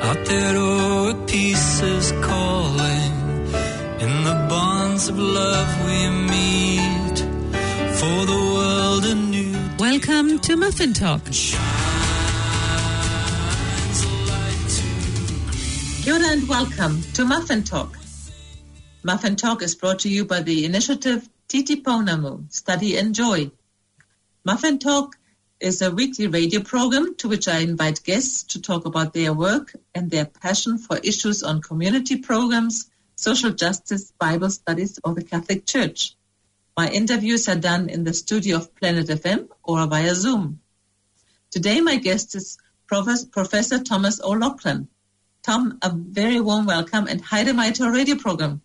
out there or at pieces calling. In the bonds of love we meet, for the world anew. Welcome to Muffin Talk. Kia ora and welcome to Muffin Talk. Muffin Talk is brought to you by the initiative Titi Pounamu, Study and Joy. Muffin Talk is a weekly radio program to which I invite guests to talk about their work and their passion for issues on community programs, social justice, Bible studies, or the Catholic Church. My interviews are done in the studio of Planet FM or via Zoom. Today my guest is Professor Thomas O'Loughlin. Tom, a very warm welcome and hi to our radio program.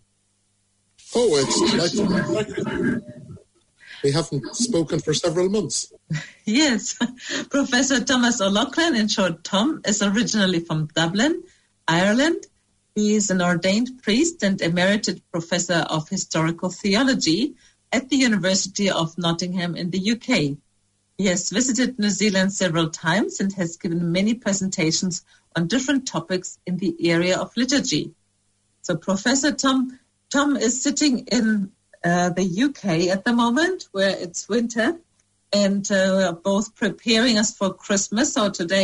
Oh, it's delightful. We haven't spoken for several months. Yes. Professor Thomas O'Loughlin, in short Tom, is originally from Dublin, Ireland. He is an ordained priest and emeritus professor of historical theology at the University of Nottingham in the UK. He has visited New Zealand several times and has given many presentations on different topics in the area of liturgy. So Professor Tom is sitting in the UK at the moment, where it's winter, and we're both preparing us for Christmas.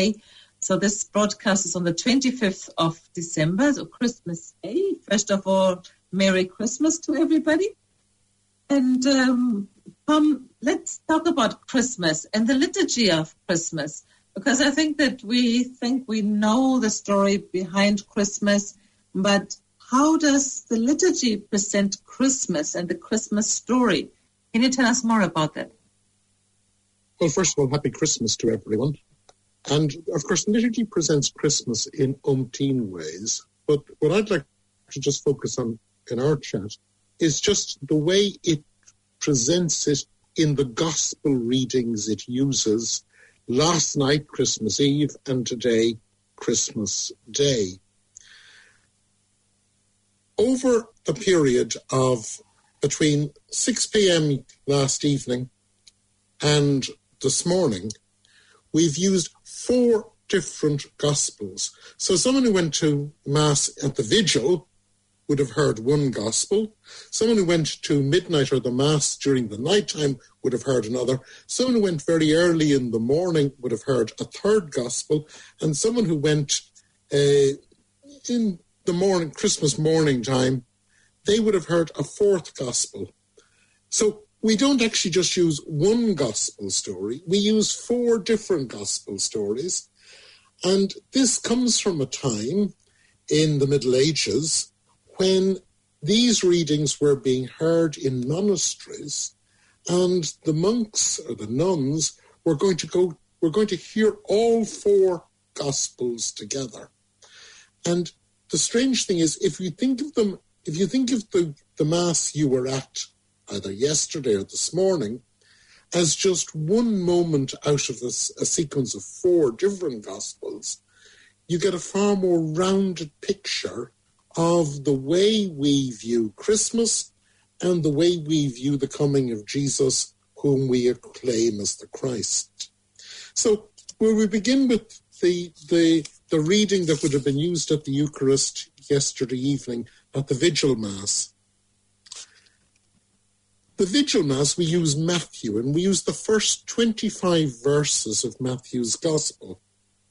So this broadcast is on the 25th of December, so Christmas Day. First of all, Merry Christmas to everybody. And Tom, let's talk about Christmas and the liturgy of Christmas, because I think that we know the story behind Christmas, but how does the liturgy present Christmas and the Christmas story? Can you tell us more about that? Well, first of all, happy Christmas to everyone. And, of course, liturgy presents Christmas in umpteen ways. But what I'd like to just focus on in our chat is just the way it presents it in the gospel readings it uses. Last night, Christmas Eve, and today, Christmas Day. Over the period of between 6 p.m. last evening and this morning, we've used 4 different Gospels. So someone who went to Mass at the Vigil would have heard one Gospel. Someone who went to midnight or the Mass during the nighttime would have heard another. Someone who went very early in the morning would have heard a third Gospel. And someone who went in the morning, Christmas morning time, they would have heard a fourth Gospel. So we don't actually just use one Gospel story. We use 4 different Gospel stories. And this comes from a time in the Middle Ages when these readings were being heard in monasteries, and the monks or the nuns were going to hear all 4 Gospels together. And the strange thing is, if you think of the Mass you were at either yesterday or this morning as just one moment out of a sequence of 4 different Gospels, you get a far more rounded picture of the way we view Christmas and the way we view the coming of Jesus, whom we acclaim as the Christ. So, will we begin with the reading that would have been used at the Eucharist yesterday evening at the Vigil Mass? The Vigil Mass, we use Matthew, and we use the first 25 verses of Matthew's Gospel.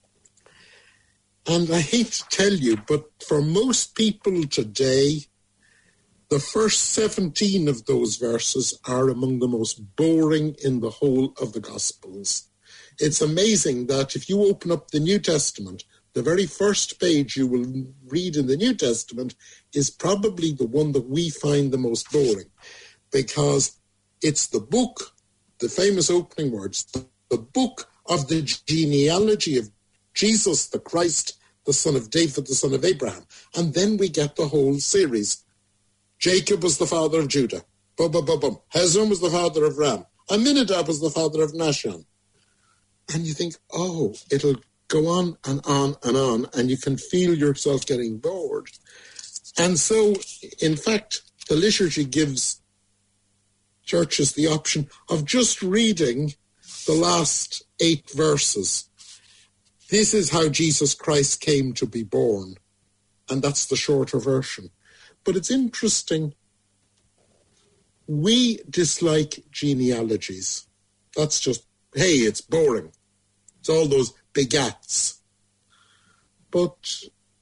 And I hate to tell you, but for most people today, the first 17 of those verses are among the most boring in the whole of the Gospels. It's amazing that if you open up the New Testament, the very first page you will read in the New Testament is probably the one that we find the most boring, because it's the book, the famous opening words, the book of the genealogy of Jesus the Christ, the son of David, the son of Abraham. And then we get the whole series. Jacob was the father of Judah. Hezron was the father of Ram. Aminadab was the father of Nahshon. And you think, oh, it'll go on and on and on, and you can feel yourself getting bored. And so, in fact, the liturgy gives churches the option of just reading the last 8 verses. This is how Jesus Christ came to be born. And that's the shorter version. But it's interesting. We dislike genealogies. That's just, hey, it's boring. It's all those begats. But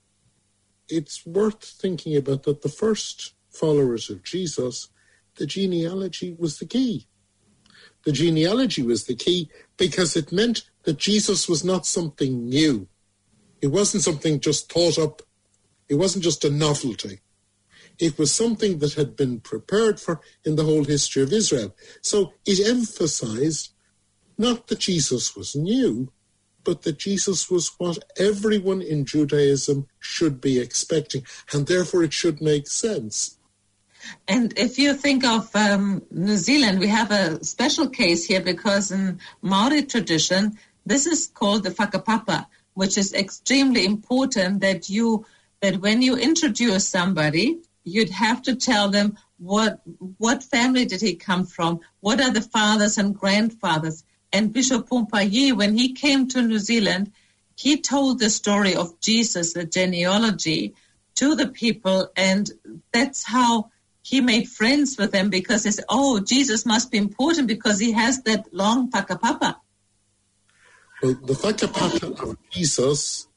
it's worth thinking about that the first followers of Jesus, the genealogy was the key. The genealogy was the key because it meant that Jesus was not something new. It wasn't something just thought up. It wasn't just a novelty. It was something that had been prepared for in the whole history of Israel. So it emphasized not that Jesus was new, but that Jesus was what everyone in Judaism should be expecting, and therefore it should make sense. And if you think of New Zealand, we have a special case here because in Maori tradition, this is called the whakapapa, which is extremely important that when you introduce somebody, you'd have to tell them what family did he come from, what are the fathers and grandfathers. And Bishop Pompayi, when he came to New Zealand, he told the story of Jesus, the genealogy, to the people, and that's how he made friends with them, because he said, oh, Jesus must be important because he has that long whakapapa. Well, the whakapapa of Jesus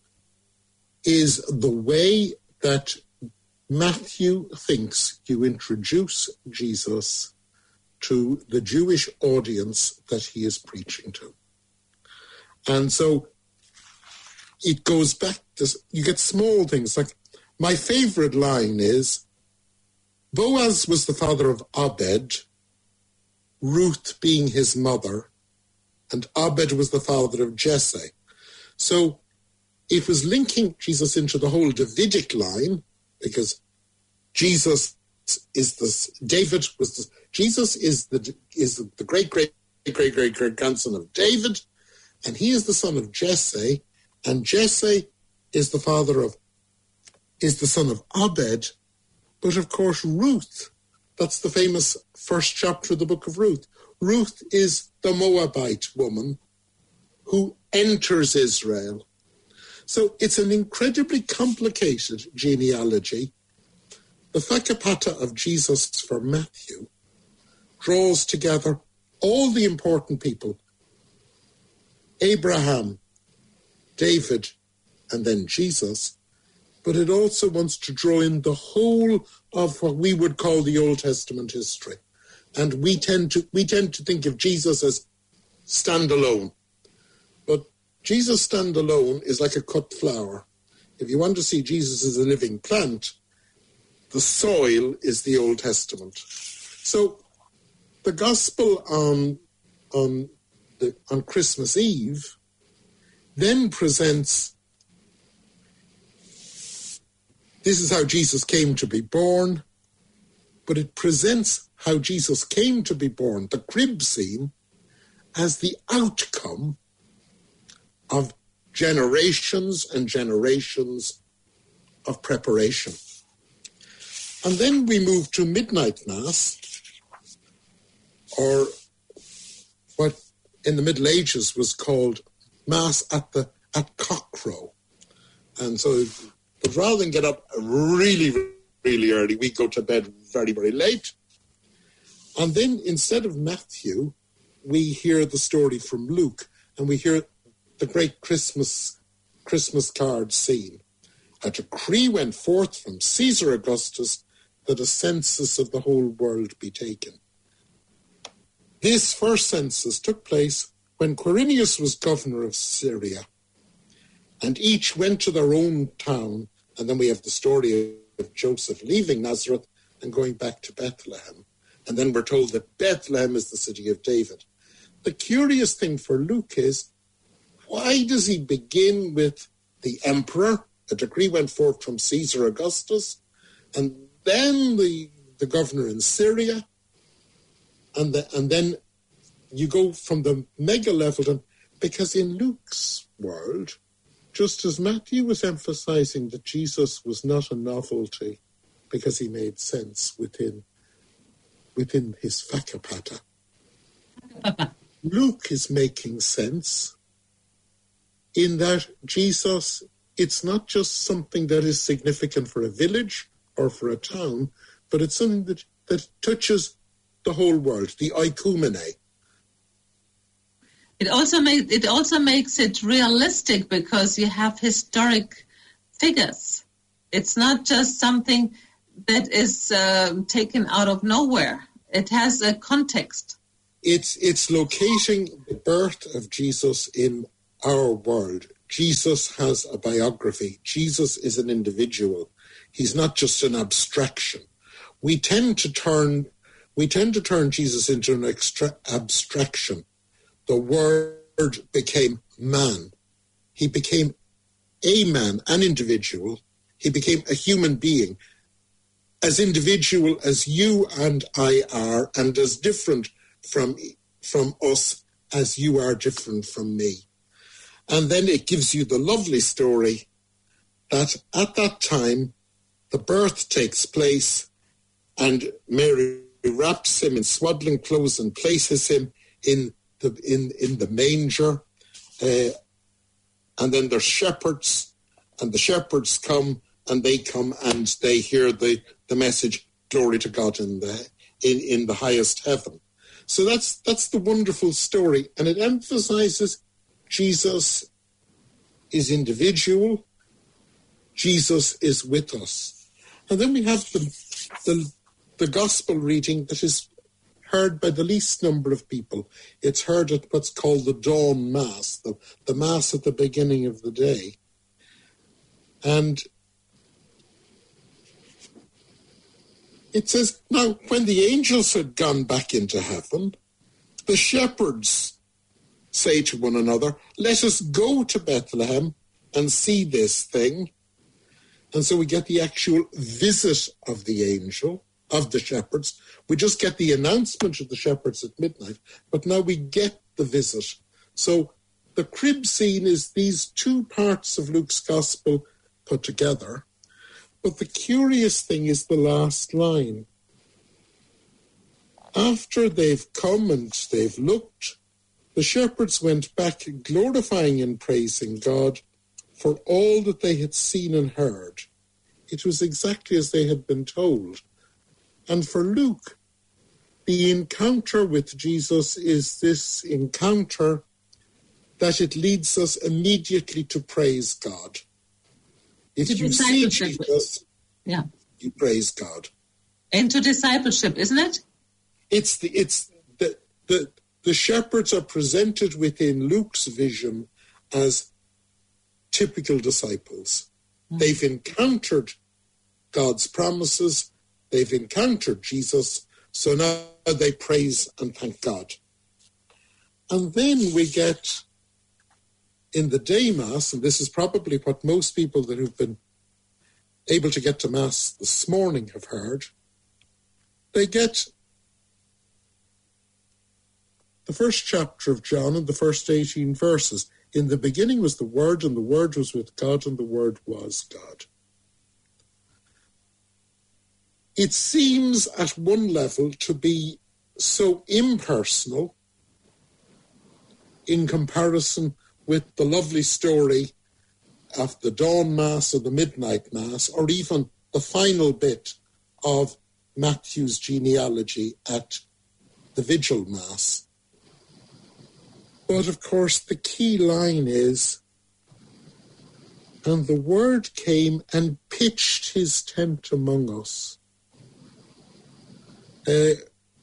is the way that Matthew thinks you introduce Jesus to the Jewish audience that he is preaching to. And so it goes back to, you get small things. Like my favorite line is, Boaz was the father of Obed, Ruth being his mother, and Obed was the father of Jesse. So it was linking Jesus into the whole Davidic line, because Jesus is Jesus is the great grandson of David, and he is the son of Jesse, and Jesse is the son of Obed. But of course, Ruth, that's the famous first chapter of the book of Ruth. Ruth is the Moabite woman who enters Israel. So it's an incredibly complicated genealogy. The whakapapa of Jesus for Matthew draws together all the important people, Abraham, David, and then Jesus, but it also wants to draw in the whole of what we would call the Old Testament history. And we tend to think of Jesus as standalone. But Jesus standalone is like a cut flower. If you want to see Jesus as a living plant, the soil is the Old Testament. So the gospel on Christmas Eve then presents, this is how Jesus came to be born, but it presents how Jesus came to be born, the crib scene, as the outcome of generations and generations of preparation. And then we move to Midnight Mass, or what in the Middle Ages was called Mass at cockcrow. And so, but rather than get up really, really early, we go to bed very, very late. And then instead of Matthew, we hear the story from Luke, and we hear the great Christmas card scene. A decree went forth from Caesar Augustus that a census of the whole world be taken. This first census took place when Quirinius was governor of Syria, and each went to their own town, and then we have the story of Joseph leaving Nazareth and going back to Bethlehem. And then we're told that Bethlehem is the city of David. The curious thing for Luke is, why does he begin with the emperor? A decree went forth from Caesar Augustus, and then the governor in Syria, and then you go from the mega level to, because in Luke's world, just as Matthew was emphasizing that Jesus was not a novelty because he made sense within his whakapapa, Luke is making sense in that Jesus, it's not just something that is significant for a village or for a town, but it's something that touches the whole world, the oikumene. It also makes it realistic because you have historic figures. It's not just something that is taken out of nowhere. It has a context. It's locating the birth of Jesus in our world. Jesus has a biography. Jesus is an individual. He's not just an abstraction. We tend to turn Jesus into an abstraction. The Word became man. He became a man, an individual. He became a human being, as individual as you and I are, and as different from us as you are different from me. And then it gives you the lovely story that at that time, the birth takes place and Mary wraps him in swaddling clothes and places him in the manger. And then there's shepherds, and the shepherds come and they hear the message, glory to God in the highest heaven. So that's the wonderful story, and it emphasizes Jesus is individual, Jesus is with us. And then we have the gospel reading that is heard by the least number of people. It's heard at what's called the dawn mass, the mass at the beginning of the day. And it says, now, when the angels had gone back into heaven, the shepherds say to one another, let us go to Bethlehem and see this thing. And so we get the actual visit of the angel, of the shepherds. We just get the announcement of the shepherds at midnight, but now we get the visit. So the crib scene is these two parts of Luke's gospel put together. But the curious thing is the last line. After they've come and they've looked, the shepherds went back glorifying and praising God for all that they had seen and heard. It was exactly as they had been told. And for Luke, the encounter with Jesus is this encounter that it leads us immediately to praise God. If you see Jesus, you praise God. Into discipleship, isn't it? The shepherds are presented within Luke's vision as typical disciples. Mm. They've encountered God's promises. They've encountered Jesus. So now they praise and thank God. And then we get in the day Mass, and this is probably what most people that who've been able to get to Mass this morning have heard, they get the first chapter of John and the first 18 verses. In the beginning was the Word, and the Word was with God, and the Word was God. It seems at one level to be so impersonal in comparison with the lovely story of the dawn Mass or the midnight Mass, or even the final bit of Matthew's genealogy at the Vigil Mass. But of course the key line is, and the Word came and pitched his tent among us. The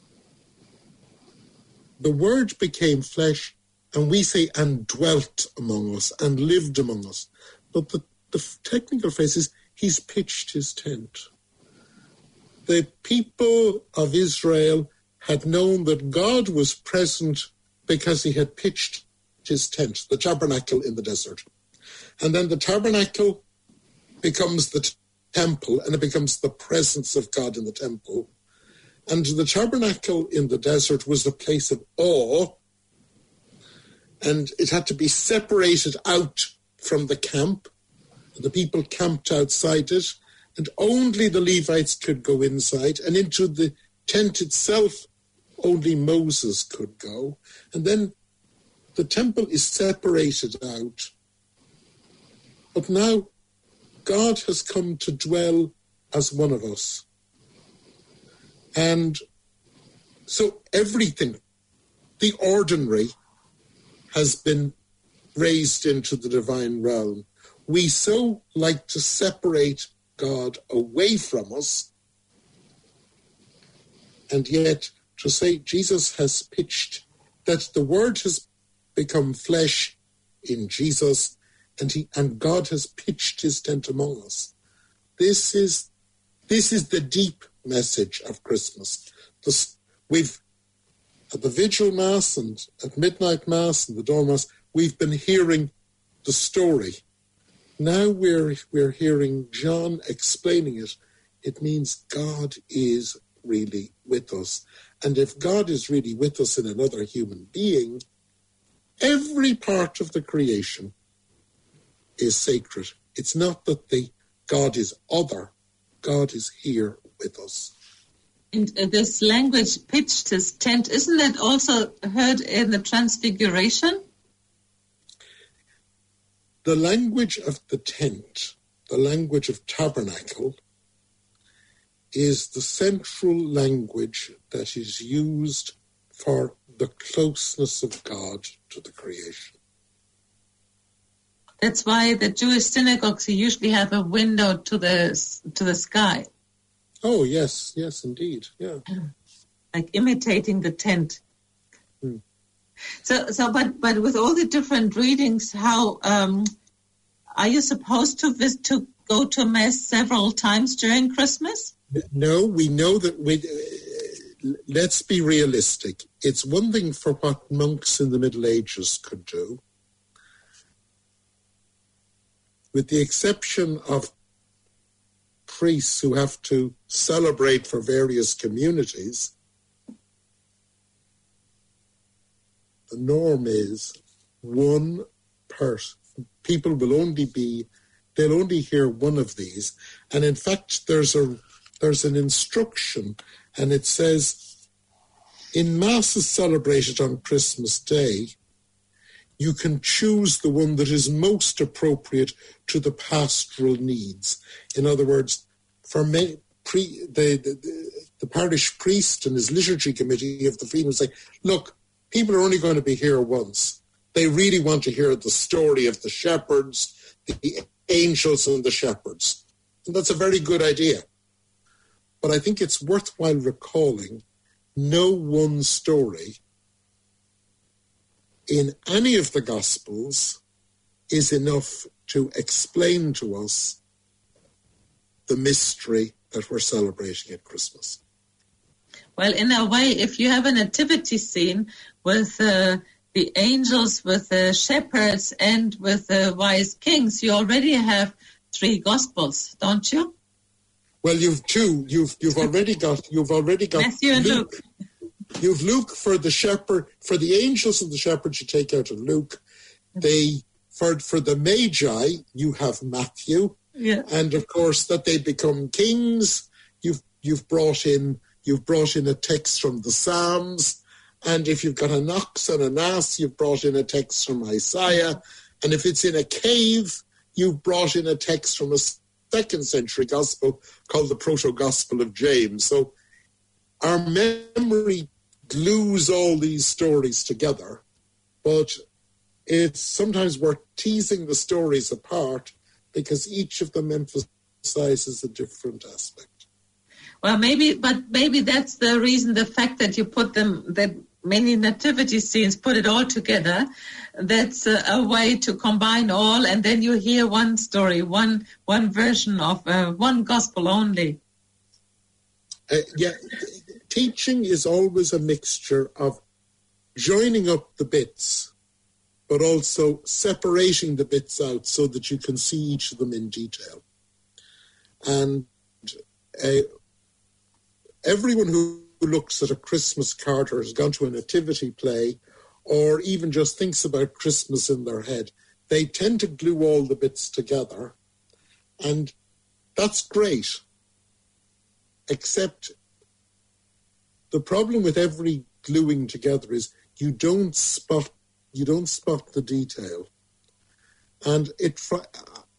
Word became flesh, and we say, and dwelt among us, and lived among us. But the technical phrase is, he's pitched his tent. The people of Israel had known that God was present because he had pitched his tent, the tabernacle in the desert. And then the tabernacle becomes the temple, and it becomes the presence of God in the temple. And the tabernacle in the desert was a place of awe, and it had to be separated out from the camp. The people camped outside it, and only the Levites could go inside, and into the tent itself only Moses could go. And then the temple is separated out, But now God has come to dwell as one of us. And so everything, the ordinary, has been raised into the divine realm. We so like to separate God away from us, and yet to say Jesus has pitched, that the Word has become flesh in Jesus, and God has pitched his tent among us. This is the deep message of Christmas. We've at the Vigil Mass and at Midnight Mass and the Dawn Mass, we've been hearing the story. Now we're hearing John explaining it. It means God is really with us. And if God is really with us in another human being, every part of the creation is sacred. It's not that God is other. God is here with us. And this language, pitched his tent, isn't that also heard in the Transfiguration? The language of the tent, the language of tabernacle, is the central language that is used for the closeness of God to the creation. That's why the Jewish synagogues usually have a window to the sky. Oh, yes, indeed, yeah. Like imitating the tent. Hmm. But with all the different readings, how are you supposed to go to Mass several times during Christmas? No, we know that let's be realistic. It's one thing for what monks in the Middle Ages could do, with the exception of priests who have to celebrate for various communities. The norm is one person. People will they'll only hear one of these. And in fact, there's an instruction, and it says, in Masses celebrated on Christmas Day, you can choose the one that is most appropriate to the pastoral needs. In other words, for the parish priest and his liturgy committee of the Freedom say, look, people are only going to be here once. They really want to hear the story of the shepherds, the angels and the shepherds. And that's a very good idea. But I think it's worthwhile recalling no one story in any of the Gospels is enough to explain to us the mystery that we're celebrating at Christmas. Well, in a way, if you have a nativity scene with the angels, with the shepherds, and with the wise kings, you already have 3 Gospels, don't you? Well, you've 2. You've already got Matthew and Luke. You've Luke for the shepherd, for the angels and the shepherds. You take out of Luke. For the Magi, you have Matthew. Yeah. And of course, that they become kings. You've brought in a text from the Psalms, and if you've got an ox and an ass, you've brought in a text from Isaiah, and if it's in a cave, you've brought in a text from a 2nd century gospel called the Proto-Gospel of James. So our memory glues all these stories together, but it's sometimes worth teasing the stories apart because each of them emphasizes a different aspect. Well, maybe that's the reason, the fact that you put that many nativity scenes, put it all together, that's a way to combine all, and then you hear one story, one version of one gospel only. Teaching is always a mixture of joining up the bits, but also separating the bits out so that you can see each of them in detail. And everyone who looks at a Christmas card or has gone to a nativity play or even just thinks about Christmas in their head, they tend to glue all the bits together. And that's great. Except the problem with every gluing together is you don't spot the detail. And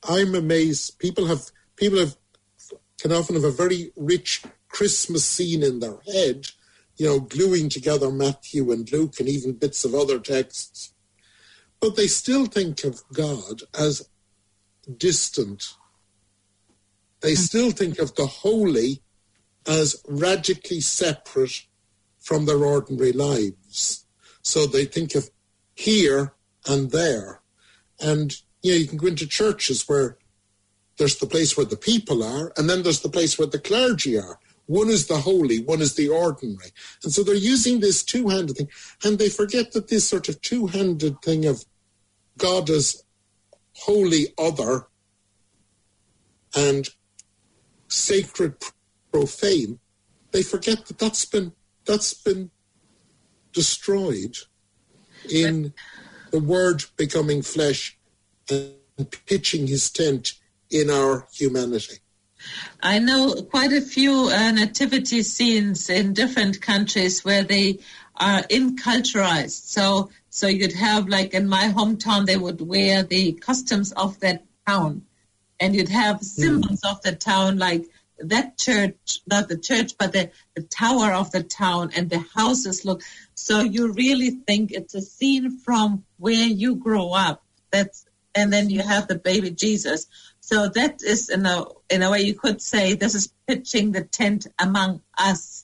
I'm amazed. People can often have a very rich Christmas scene in their head, gluing together Matthew and Luke and even bits of other texts. But they still think of God as distant. They still think of the holy as radically separate from their ordinary lives. So they think of here and there. And, you can go into churches where there's the place where the people are, and then there's the place where the clergy are. One is the holy, one is the ordinary. And so they're using this two-handed thing, and they forget that this sort of two-handed thing of God as holy other and sacred profane, they forget that that's been destroyed in the Word becoming flesh and pitching his tent in our humanity. I know quite a few nativity scenes in different countries where they are inculturized. So you'd have, like in my hometown, they would wear the costumes of that town. And you'd have symbols of the town, like that church, not the church, but the tower of the town, and the houses look. So you really think it's a scene from where you grow up. And then you have the baby Jesus. So that is, in a way, you could say this is pitching the tent among us.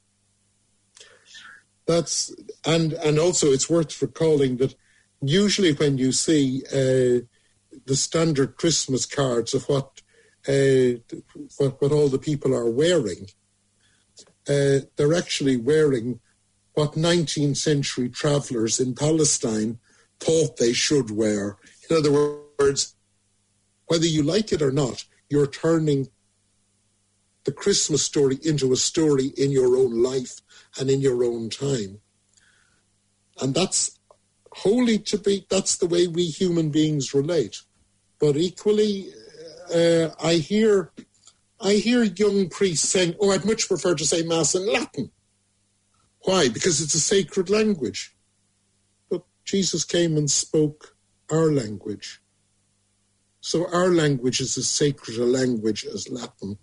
And also it's worth recalling that usually when you see the standard Christmas cards of what all the people are wearing, they're actually wearing what 19th century travellers in Palestine thought they should wear. In other words, whether you like it or not, you're turning the Christmas story into a story in your own life and in your own time. And that's that's the way we human beings relate. But equally, I hear young priests saying, I'd much prefer to say Mass in Latin. Why? Because it's a sacred language. But Jesus came and spoke our language. So our language is as sacred a language as Latin.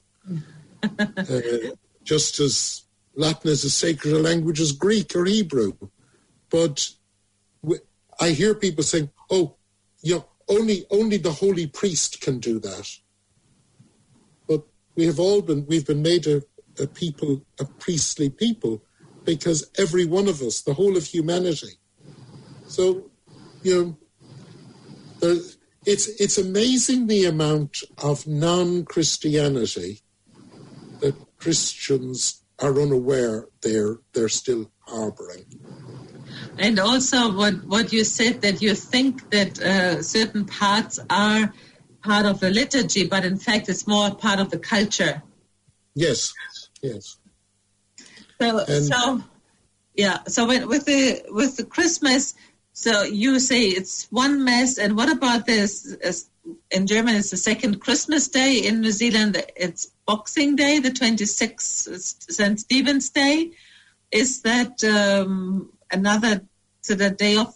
Just as Latin is as sacred a language as Greek or Hebrew. But I hear people saying, only the holy priest can do that. But we've been made a priestly people, because every one of us, the whole of humanity. So, it's amazing the amount of non-Christianity that Christians are unaware they're still harboring. And also what you said, that you think that certain parts are part of the liturgy, but in fact it's more part of the culture. Yes. So with the Christmas, so you say it's one Mass, and what about this? In German, it's the second Christmas Day. In New Zealand, it's Boxing Day, the 26th, St. Stephen's Day. Is that another day of?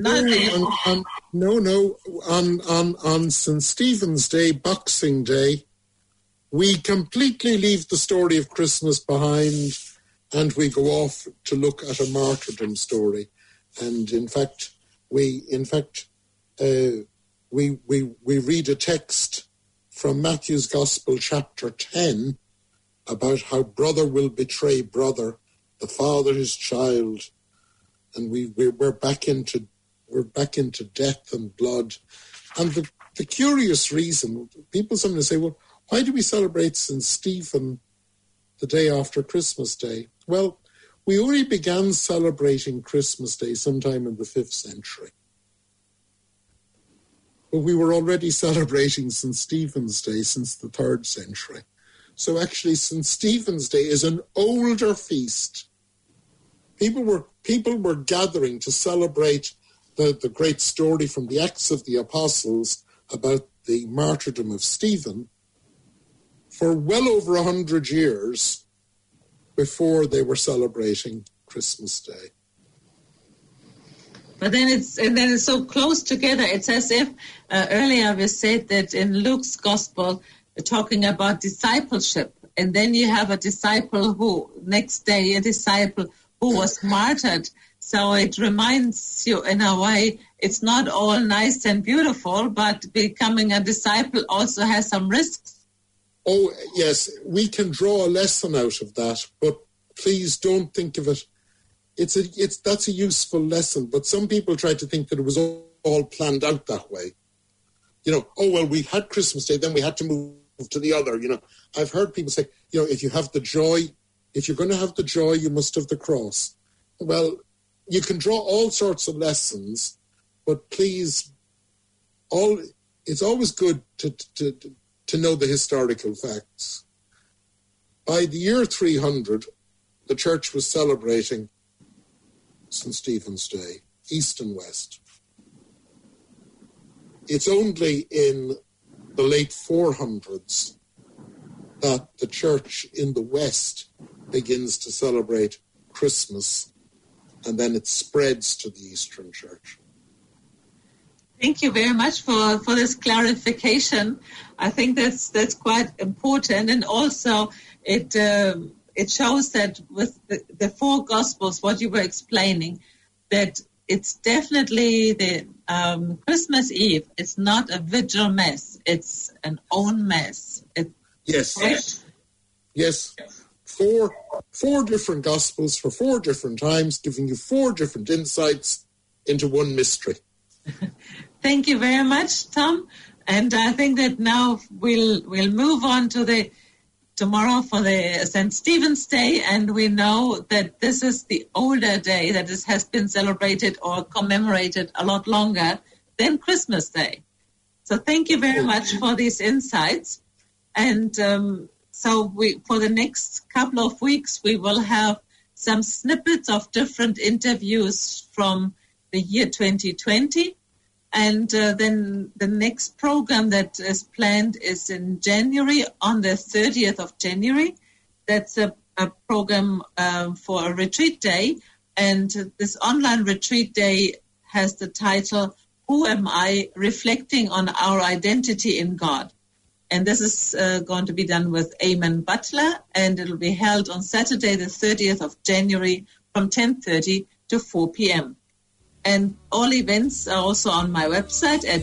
No. On St. Stephen's Day, Boxing Day, we completely leave the story of Christmas behind, and we go off to look at a martyrdom story. And in fact, we read a text from Matthew's Gospel, chapter 10, about how brother will betray brother, the father his child, and we're back into death and blood. And the curious reason, people sometimes say, well, why do we celebrate St. Stephen the day after Christmas Day? Well, we only began celebrating Christmas Day sometime in the 5th century. But we were already celebrating St. Stephen's Day since the 3rd century. So actually St. Stephen's Day is an older feast. People were gathering to celebrate the great story from the Acts of the Apostles about the martyrdom of Stephen for well over 100 years before they were celebrating Christmas Day. But then it's so close together. It's as if earlier we said that in Luke's gospel, talking about discipleship, and then you have a disciple who was martyred. So it reminds you in a way, it's not all nice and beautiful, but becoming a disciple also has some risks. Oh, yes, we can draw a lesson out of that, but please don't think of it. That's a useful lesson, but some people try to think that it was all planned out that way. We had Christmas Day, then we had to move to the other. I've heard people say, if you have the joy, if you're going to have the joy, you must have the cross. Well, you can draw all sorts of lessons, but please, it's always good to know the historical facts. By the year 300, the church was celebrating St. Stephen's Day, East and West. It's only in the late 400s that the church in the West begins to celebrate Christmas, and then it spreads to the Eastern Church. Thank you very much for this clarification. I think that's quite important, and also it shows that with the four Gospels, what you were explaining, that it's definitely the Christmas Eve. It's not a vigil mass; it's an own mass. Yes. Right? Yes. Four different Gospels for four different times, giving you four different insights into one mystery. Thank you very much, Tom. And I think that now we'll move on to tomorrow for the St. Stephen's Day, and we know that this is the older day that has been celebrated or commemorated a lot longer than Christmas Day. So thank you very much for these insights. And so for the next couple of weeks, we will have some snippets of different interviews from the year 2020. And then the next program that is planned is in January, on the 30th of January. That's a program for a retreat day. And this online retreat day has the title, Who Am I? Reflecting on Our Identity in God. And this is going to be done with Eamon Butler, and it'll be held on Saturday, the 30th of January from 10:30 to 4 p.m. And all events are also on my website at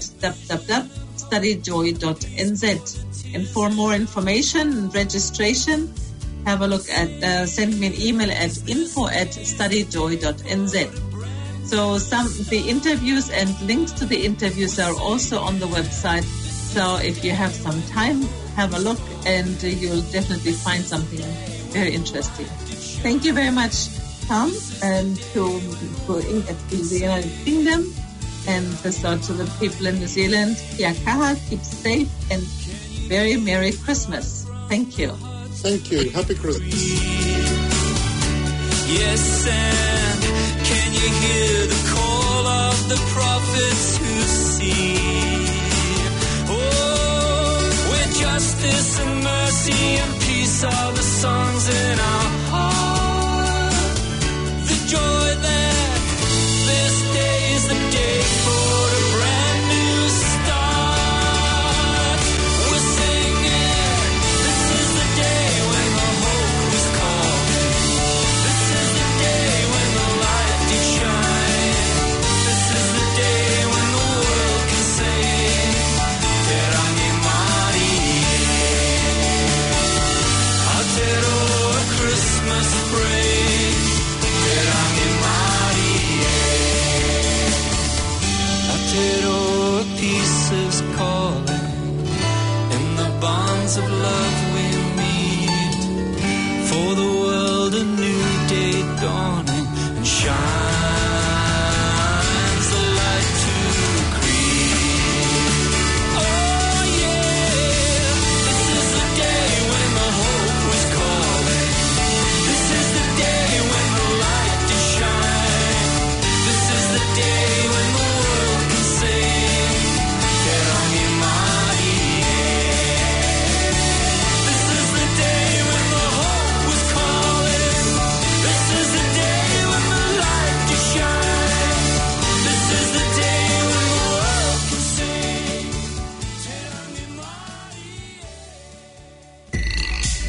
www.studyjoy.nz. And for more information and registration, have a look at, send me an email at info@studyjoy.nz. So the interviews and links to the interviews are also on the website. So if you have some time, have a look, and you'll definitely find something very interesting. Thank you very much, Tom, and to the United Kingdom, and so to the people in New Zealand. Kia kaha, keep safe, and very Merry Christmas. Thank you. Thank you. Happy Christmas. Yes, and can you hear the call of the prophets who see? Justice and mercy and peace are the songs in our heart. The joy that this day is the day for a brand new start. We're singing, this is the day when the hope is calling. This is the day when the light did shine. This is the day when the world can say, Christmas praise, Atero, peace is calling, in the bonds of love we meet, for the world a new day dawning.